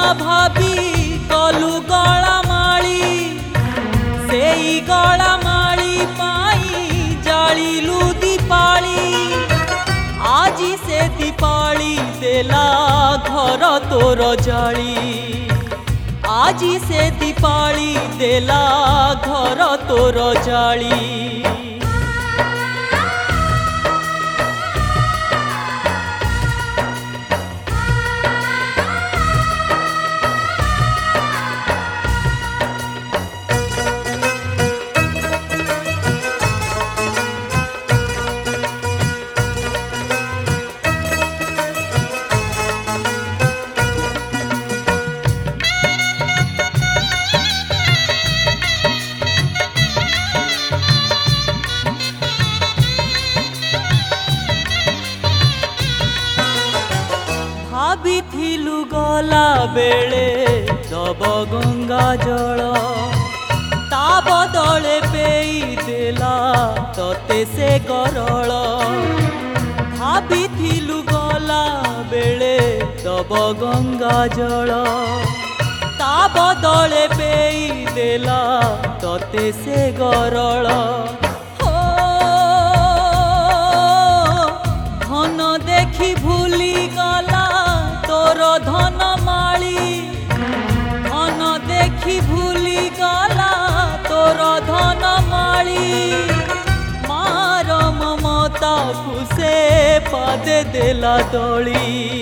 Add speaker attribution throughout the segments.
Speaker 1: भाभी कलु गलामाली सेई गलामाली पाई जालिलु दीपाली आजी से दीपाली देला घर तोर जाली आजी से दीपाली देला घर तोर जाली। भाविथिलु गला बेले दब गंगा जल ता बदले पेई देला तते से गरल भाविथिलु गला बेले दब गंगा जल ता बदले पेई देला तते से गरल धन देखी भूली गला तोर धन माली धन देखी भूली गला तोर धन माली मार ममता खुसे पदे देला दली।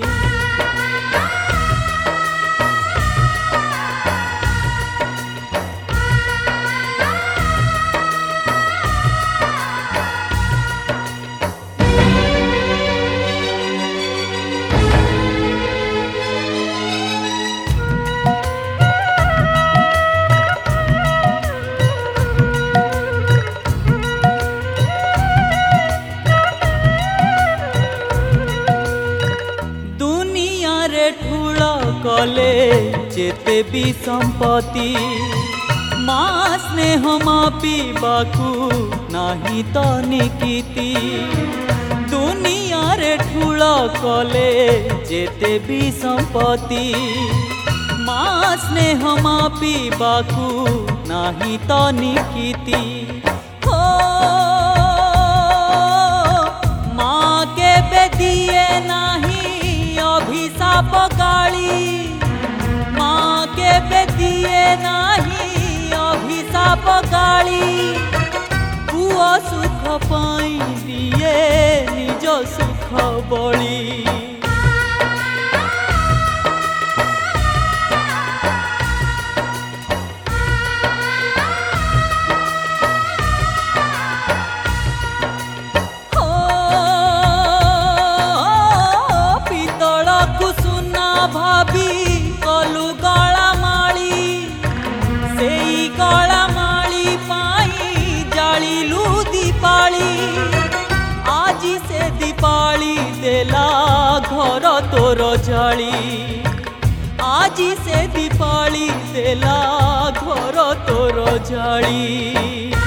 Speaker 1: ठूल कले जेते भी संपत्ति माँ स्नेह मापिबाकू नाही तो निकिति दुनिया रे ठूल कले जेते भी संपत्ति माँ स्नेह मापिबाकू नाही तो निकिति हो माँ के बेदिए नाही अभिशाप गाली माँ के बेदिए नाही अभिशाप गाली पुआ सुख पाई दिए निज सुख बली। भाभी कलु गलामाली सेई गलामाली पाई जालिलु दीपाली आजी से दीपाली देला घर तोर जाली आजी से दीपाली देला घर तोर जाली।